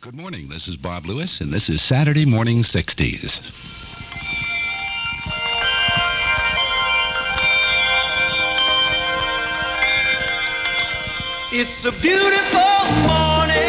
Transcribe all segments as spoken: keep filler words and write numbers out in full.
Good morning. This is Bob Lewis, and this is Saturday Morning sixties. It's a beautiful morning.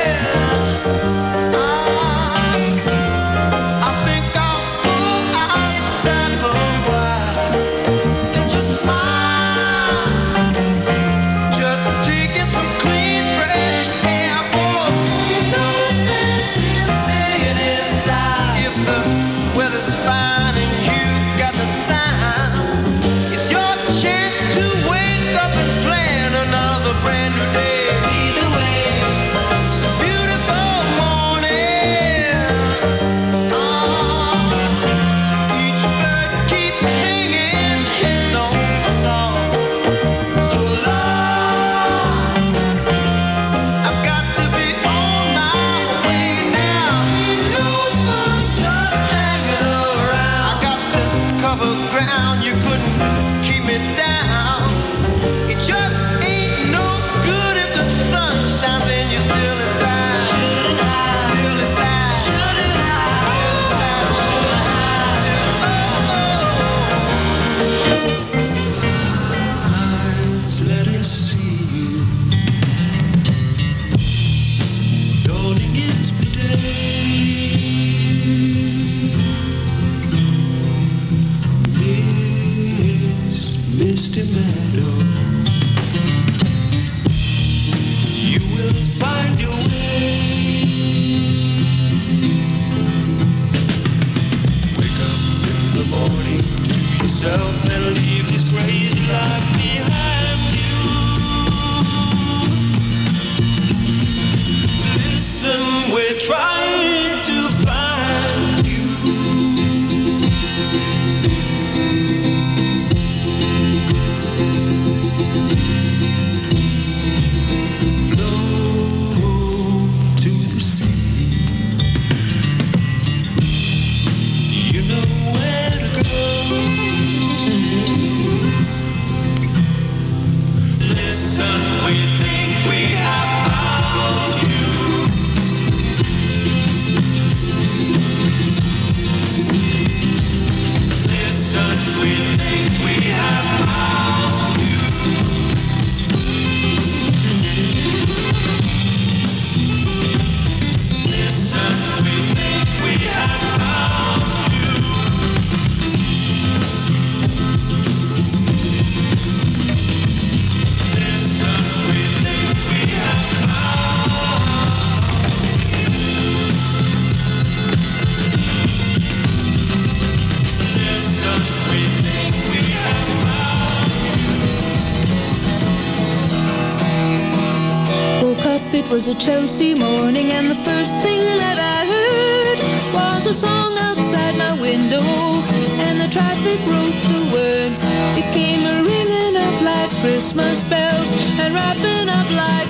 It was a Chelsea morning, and the first thing that I heard was a song outside my window, and the traffic wrote the words. It came a-ringing up like Christmas bells, and wrapping up like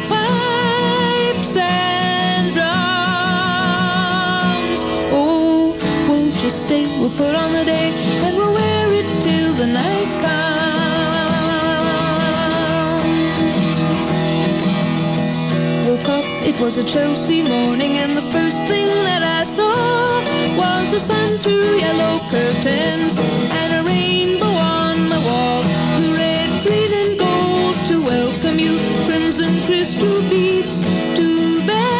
pipes and drums. Oh, won't you stay? We'll put on the day, and we'll wear it till the night comes. Woke up, it was a Chelsea morning, and the first thing that I saw was the sun through yellow curtains and a rainbow on the wall. The red, green and gold to welcome you, crimson crystal beads to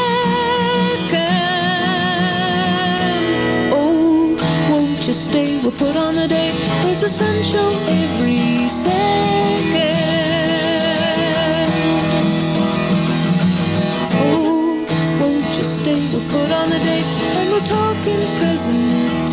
beckon. Oh, won't you stay? We'll put on a day. There's a sun show every second. We'll put on the date, and we'll talk in present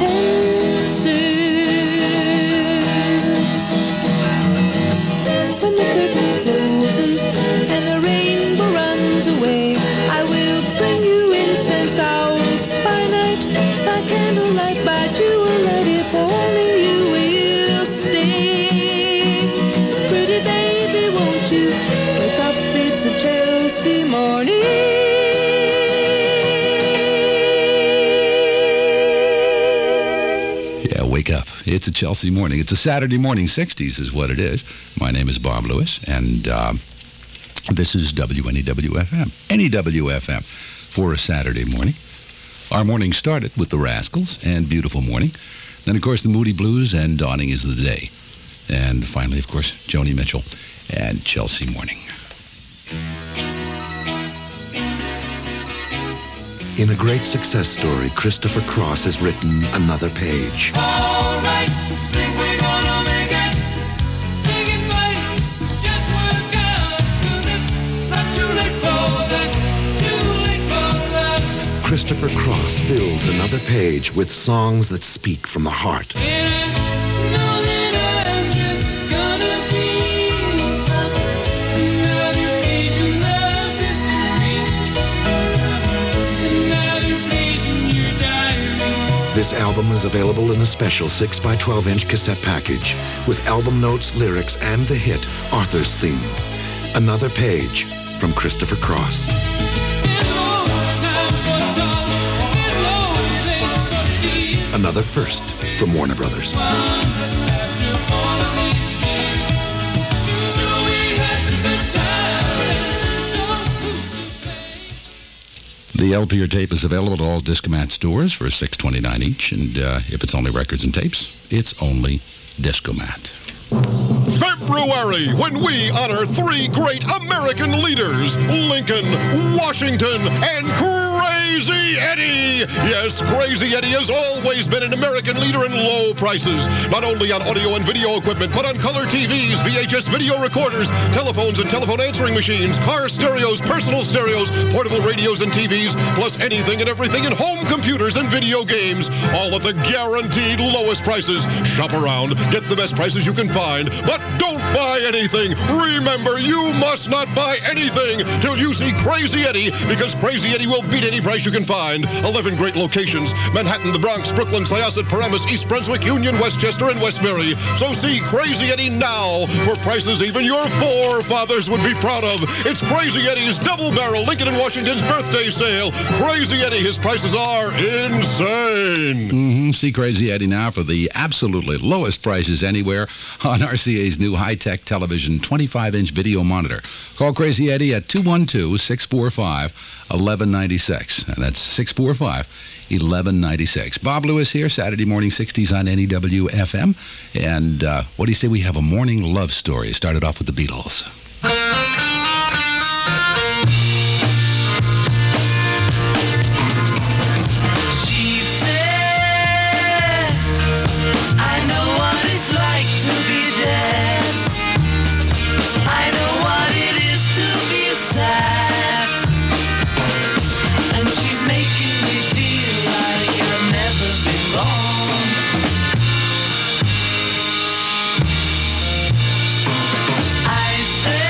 tenses. When the curtain closes and the rainbow runs away, I will bring you incense hours by night, by candlelight, by jewellight, if only you will stay. Pretty baby, won't you wake up? It's a Chelsea morning. Wake up. It's a Chelsea morning. It's a Saturday morning sixties is what it is. My name is Bob Lewis, and uh, this is W N E W F M. N E W F M. for a Saturday morning. Our morning started with the Rascals and Beautiful Morning. Then, of course, the Moody Blues and Dawning is the Day. And finally, of course, Joni Mitchell and Chelsea Morning. In a great success story, Christopher Cross has written another page. All right, think we're gonna make it. Think it might just work out. 'Cause it's not too late for that. Too late for that. Christopher Cross fills another page with songs that speak from the heart. And I know that I'm just gonna be another page in love's history. Another page in your diary. This album is available in a special six by twelve inch cassette package with album notes, lyrics, and the hit Arthur's Theme. Another page from Christopher Cross. Another first from Warner Brothers. The L P or tape is available at all Discomat stores for six twenty-nine each, and uh, if it's only records and tapes, it's only Discomat. February, when we honor three great American leaders, Lincoln, Washington, and Crazy Eddie. Yes, Crazy Eddie has always been an American leader in low prices, not only on audio and video equipment, but on color T Vs, V H S video recorders, telephones and telephone answering machines, car stereos, personal stereos, portable radios and T Vs, plus anything and everything in home computers and video games, all at the guaranteed lowest prices. Shop around, get the best prices you can find, but don't buy anything. Remember, you must not buy anything till you see Crazy Eddie, because Crazy Eddie will beat any price you can find. eleven great locations: Manhattan, the Bronx, Brooklyn, Syosset, Paramus, East Brunswick, Union, Westchester, and Westbury. So see Crazy Eddie now for prices even your forefathers would be proud of. It's Crazy Eddie's Double Barrel Lincoln and Washington's birthday sale. Crazy Eddie, his prices are insane. Mm-hmm. See Crazy Eddie now for the absolutely lowest prices anywhere on R C A's new high-tech television twenty-five inch video monitor. Call Crazy Eddie at two one two, six four five, one one nine six. And that's six four five, one one nine six. Bob Lewis here, Saturday morning sixties on N E W F M. And uh, what do you say we have a morning love story? Started off with the Beatles. She said, I know what it's like to be dead. I know what it is to be sad. And she's making me feel like I've never been wrong. I said,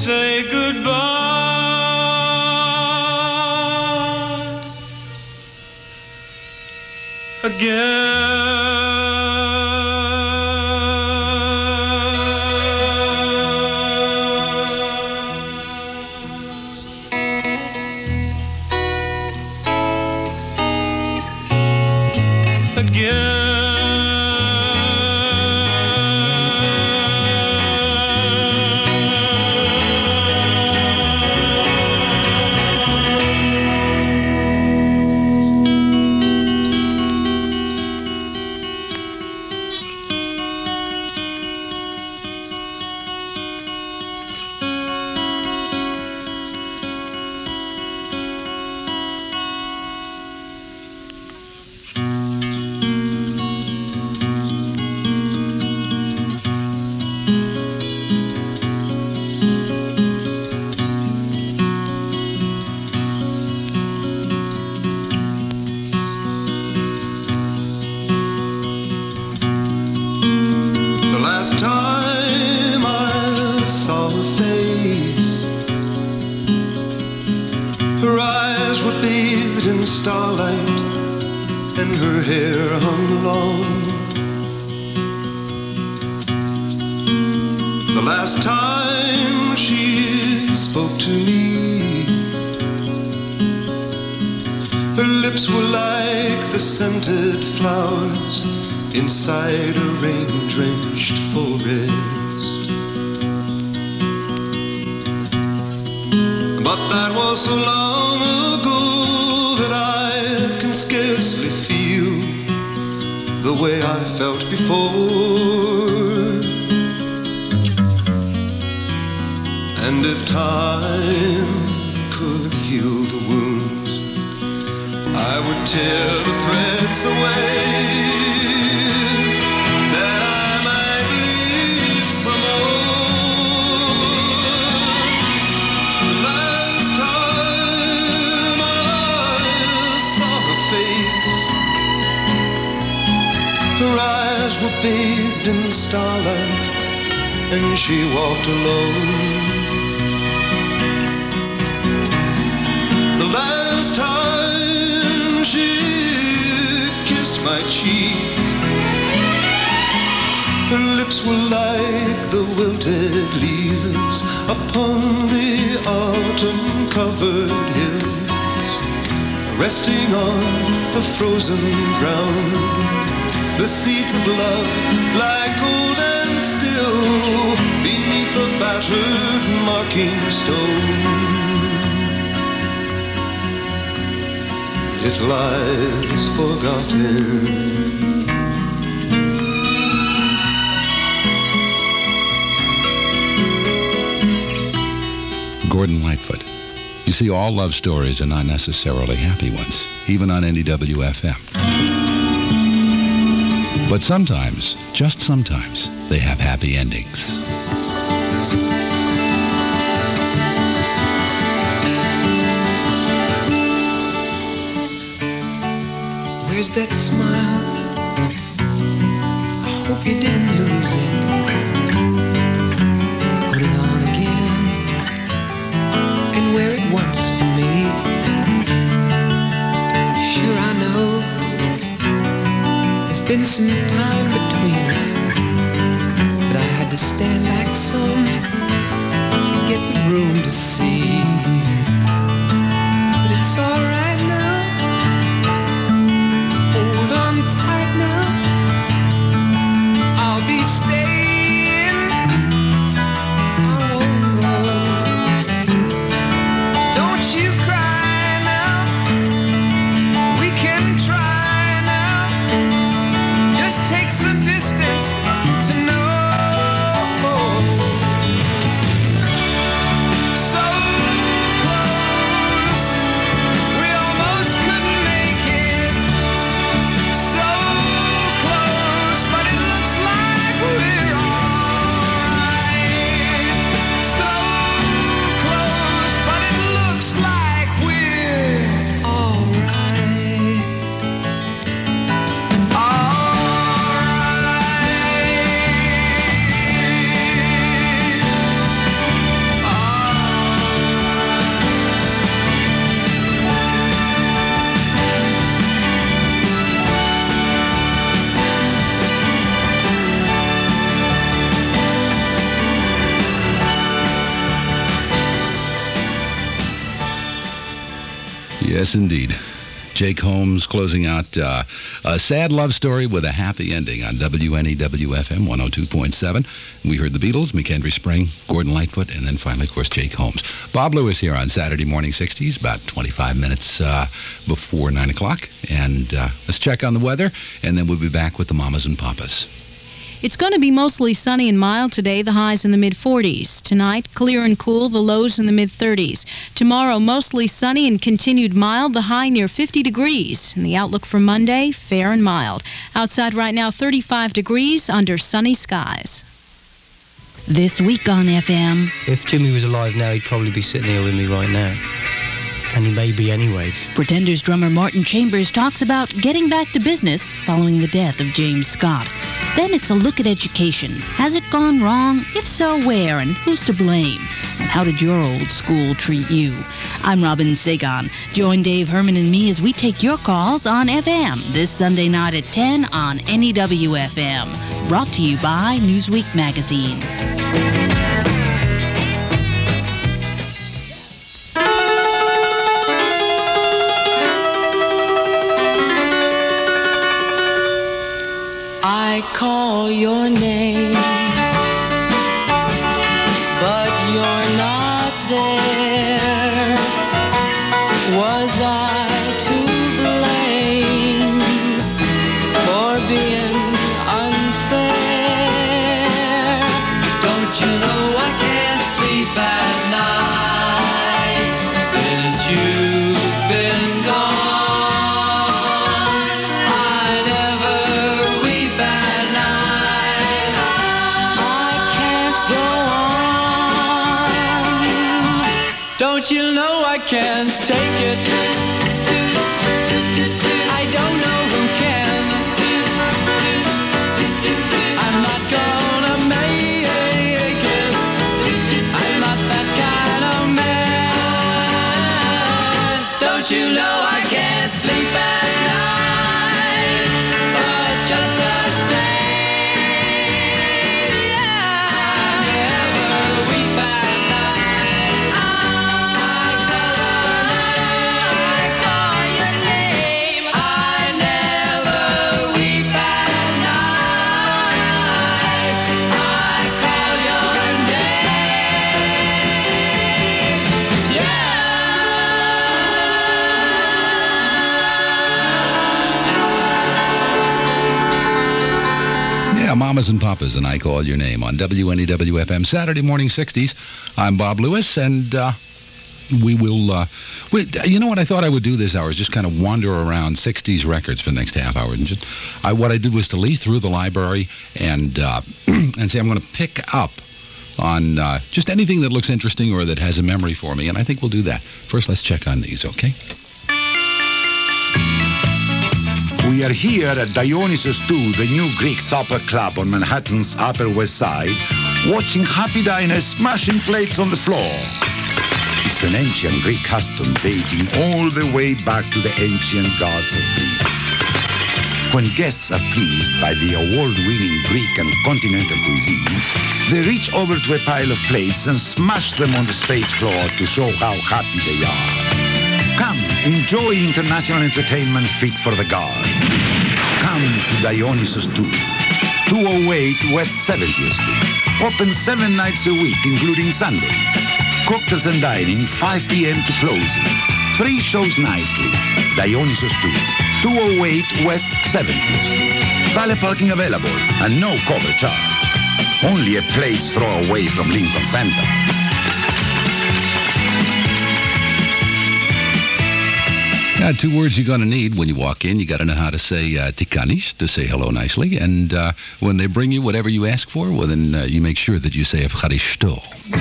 say goodbye again. Again. Time I saw her face, her eyes were bathed in starlight and her hair hung long. The last time she spoke to me, her lips were like the scented flowers inside a rain-drenched forest. But that was so long ago that I can scarcely feel the way I felt before. And if time could heal the wounds, I would tear the threads away. Her eyes were bathed in starlight, and she walked alone. The last time she kissed my cheek, her lips were like the wilted leaves upon the autumn-covered hills, resting on the frozen ground. The seeds of love lie cold and still beneath a battered marking stone. It lies forgotten. Gordon Lightfoot. You see, all love stories are not necessarily happy ones, even on N E W F M. But sometimes, just sometimes, they have happy endings. Where's that smile? I hope you didn't lose it. Put it on again and wear it once for me. Sure, I know been some time between us, but I had to stand back some to get the room to see. But it's all right now. Hold on tight now. I'll be staying. I won't go. Don't you cry now. We can try. Take some distance to know. So Yes, indeed. Jake Holmes closing out uh, a sad love story with a happy ending on W N E W F M one oh two point seven. We heard the Beatles, McKendree Spring, Gordon Lightfoot, and then finally, of course, Jake Holmes. Bob Lewis here on Saturday Morning sixties, about twenty-five minutes uh, before nine o'clock. And uh, let's check on the weather, and then we'll be back with the Mamas and Papas. It's going to be mostly sunny and mild today, the highs in the mid forties. Tonight, clear and cool, the lows in the mid thirties. Tomorrow, mostly sunny and continued mild, the high near fifty degrees. And the outlook for Monday, fair and mild. Outside right now, thirty-five degrees under sunny skies. This week on F M. If Jimmy was alive now, he'd probably be sitting here with me right now. And he may be anyway. Pretenders drummer Martin Chambers talks about getting back to business following the death of James Scott. Then it's a look at education. Has it gone wrong? If so, where and who's to blame? And how did your old school treat you? I'm Robin Sagan. Join Dave Herman and me as we take your calls on F M this Sunday night at ten on N E W F M. Brought to you by Newsweek Magazine. I call your name, but you're not there. Was I to blame for being unfair? Don't you know I can't sleep at night since you've been gone? Don't you know I can't take it? I don't know who can. I'm not gonna make it. I'm not that kind of man. Don't you know I can't sleep at night? But just the same, I never weep at night. Mamas and Papas, and I Call Your Name on W N E W F M Saturday Morning sixties. I'm Bob Lewis, and uh, we will, uh, we, you know what I thought I would do this hour is just kind of wander around sixties records for the next half hour. And just, I, what I did was to leaf through the library and, uh, and say I'm going to pick up on uh, just anything that looks interesting or that has a memory for me, and I think we'll do that. First, let's check on these, okay? We are here at Dionysus two, the new Greek supper club on Manhattan's Upper West Side, watching happy diners smashing plates on the floor. It's an ancient Greek custom dating all the way back to the ancient gods of Greece. When guests are pleased by the award-winning Greek and continental cuisine, they reach over to a pile of plates and smash them on the stage floor to show how happy they are. Come, enjoy international entertainment fit for the gods. Come to Dionysus two, two oh eight West seventieth Street. Open seven nights a week, including Sundays. Cocktails and dining, five p.m. to closing. Three shows nightly. Dionysus two, two oh eight West seventieth Street. Valet parking available and no cover charge. Only a plate's throw away from Lincoln Center. Uh, two words you're going to need when you walk in. You got to know how to say uh, tikanis, to say hello nicely. And uh, when they bring you whatever you ask for, well, then uh, you make sure that you say Evcharisto.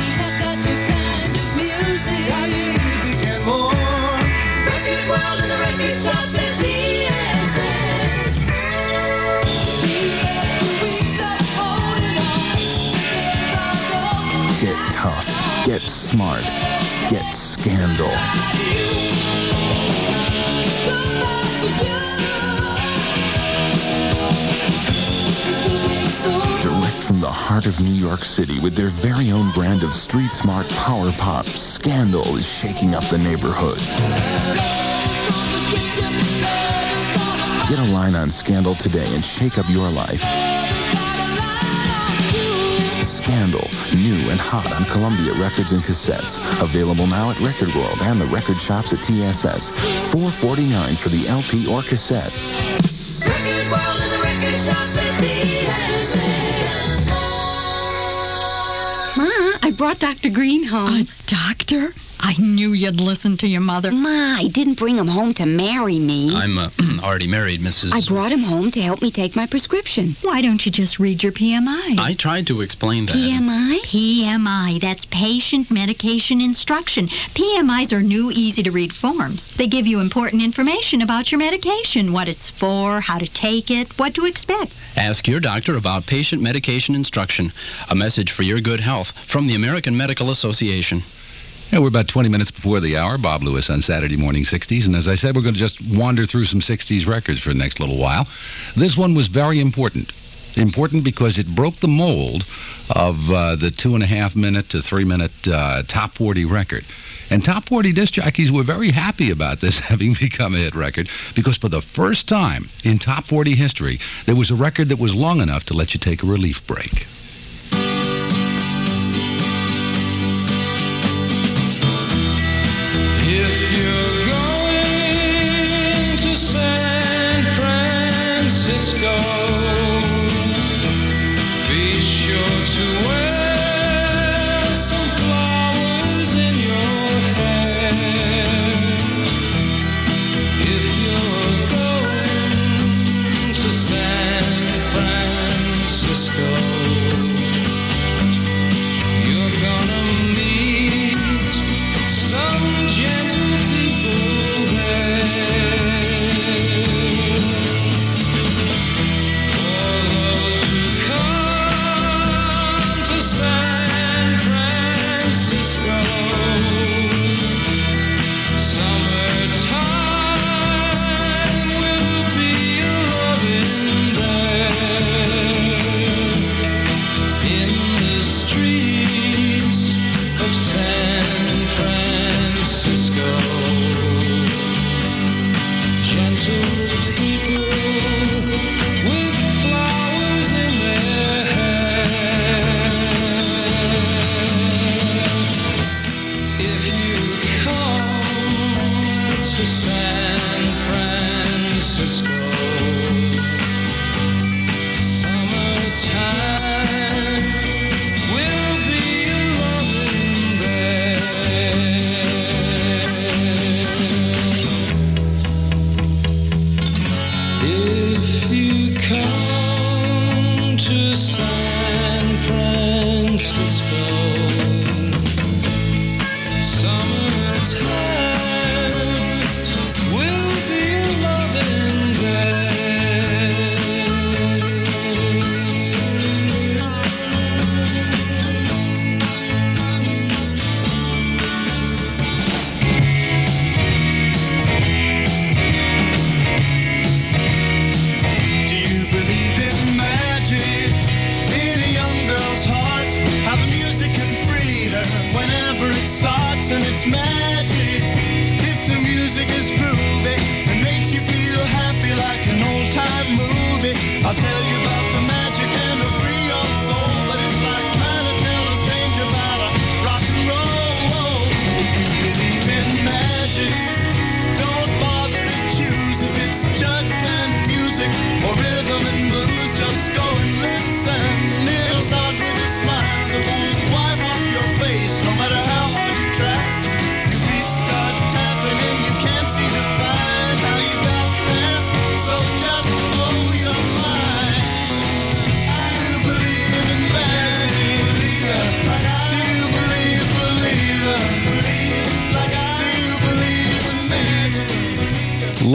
Get tough. Get smart. Get scandal. Direct from the heart of New York City with their very own brand of street-smart power pop, Scandal is shaking up the neighborhood. Get a line on Scandal today and shake up your life. Scandal, new and hot on Columbia Records and Cassettes. Available now at Record World and the record shops at T S S. four forty-nine for the L P or cassette. Record World and the record shops at T S S. Ma, I brought Doctor Green home. A doctor? I knew you'd listen to your mother. Ma, I didn't bring him home to marry me. I'm uh, already married, Missus I brought him home to help me take my prescription. Why don't you just read your P M I? I tried to explain that. P M I? P M I, that's Patient Medication Instruction. P M Is are new, easy-to-read forms. They give you important information about your medication, what it's for, how to take it, what to expect. Ask your doctor about Patient Medication Instruction. A message for your good health from the American Medical Association. Yeah, we're about twenty minutes before the hour. Bob Lewis on Saturday Morning sixties. And as I said, we're going to just wander through some sixties records for the next little while. This one was very important. Important because it broke the mold of uh, the two and a half minute to three minute uh, top forty record. And top forty disc jockeys were very happy about this having become a hit record because for the first time in top forty history, there was a record that was long enough to let you take a relief break. If you're going to San Francisco, be sure to wear some flowers in your hair. If you're going to San Francisco.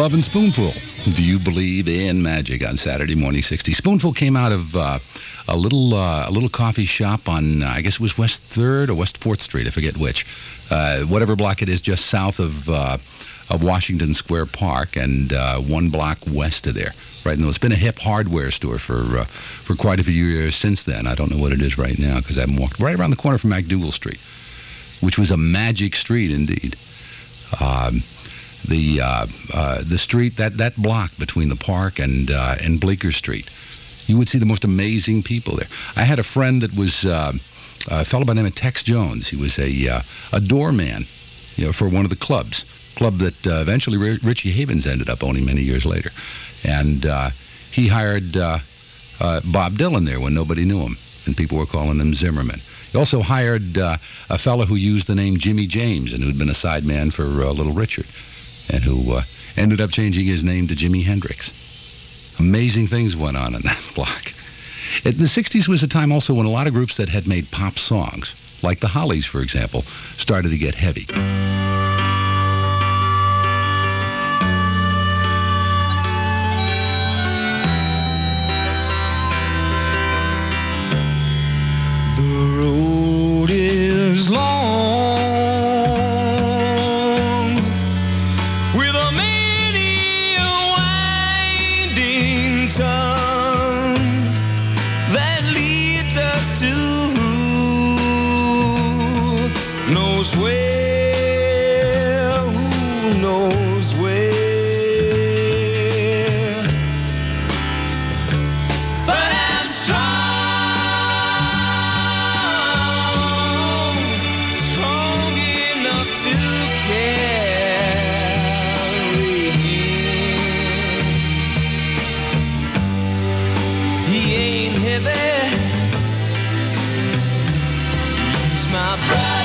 Love and Spoonful. Do you believe in magic on Saturday morning sixty? Spoonful came out of uh, a little uh, a little coffee shop on, uh, I guess it was West third or West fourth Street, I forget which. Uh, whatever block it is, just south of uh, of Washington Square Park and uh, one block west of there. Right now, it's been a hip hardware store for uh, for quite a few years since then. I don't know what it is right now because I haven't walked right around the corner from MacDougal Street, which was a magic street indeed. Um, the uh, uh, the street, that, that block between the park and uh, and Bleecker Street, you would see the most amazing people there. I had a friend that was uh, a fellow by the name of Tex Jones. He was a uh, a doorman, you know, for one of the clubs, club that uh, eventually Richie Havens ended up owning many years later, and uh, he hired uh, uh, Bob Dylan there when nobody knew him, and people were calling him Zimmerman. He also hired uh, a fellow who used the name Jimmy James and who'd been a sideman for uh, Little Richard, and who uh, ended up changing his name to Jimi Hendrix. Amazing things went on in that block. It, the sixties was a time also when a lot of groups that had made pop songs, like the Hollies, for example, started to get heavy. The road is long with a many winding tongue that leads us to who knows where, who knows where. But I'm strong. He's my brother.